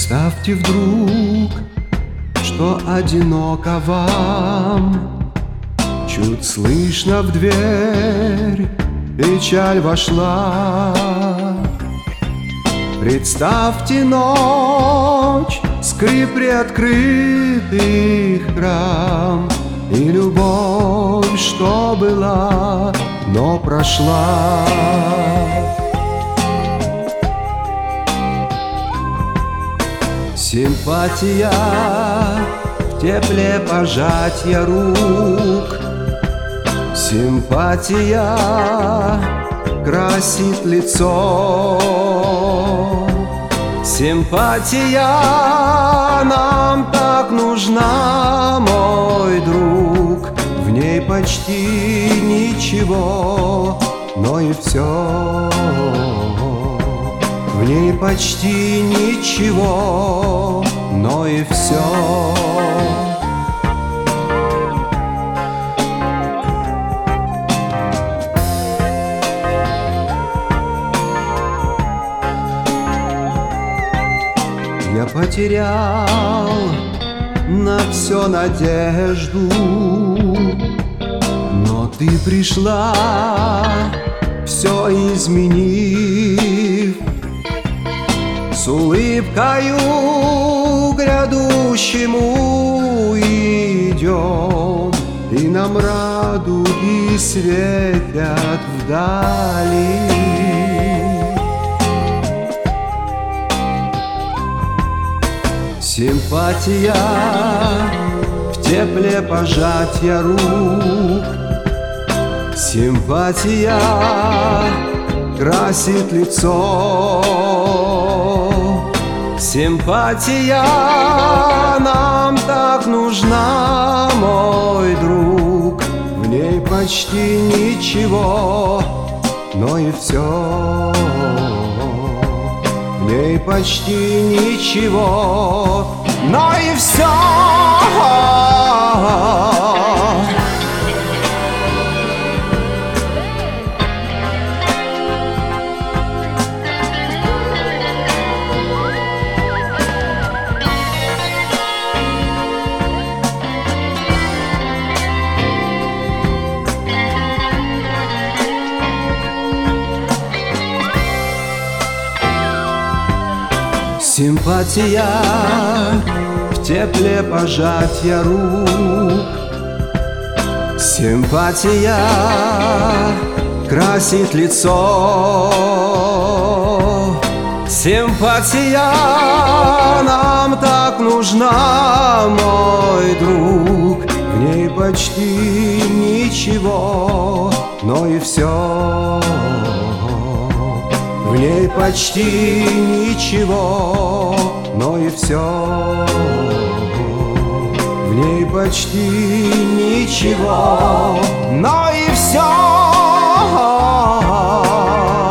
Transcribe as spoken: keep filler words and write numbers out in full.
Представьте вдруг, что одиноко вам, чуть слышно в дверь печаль вошла. Представьте ночь, скрип приоткрытых рам, и любовь, что была, но прошла. Симпатия в тепле пожатия рук, симпатия красит лицо, симпатия нам так нужна, мой друг. В ней почти ничего, но и все. В ней почти ничего, но и все. Я потерял на все надежду, но ты пришла, все изменив. С улыбкою грядущему идем, и нам радуги светят вдали. Симпатия в тепле пожатия рук, симпатия красит лицо, симпатия нам так нужна, мой друг. В ней почти ничего, но и все. В ней почти ничего, но и все. Симпатия в тепле пожатия рук, симпатия красит лицо, симпатия нам так нужна, мой друг. В ней почти ничего, но и все. В ней почти ничего, но и все. В ней почти ничего, но и все.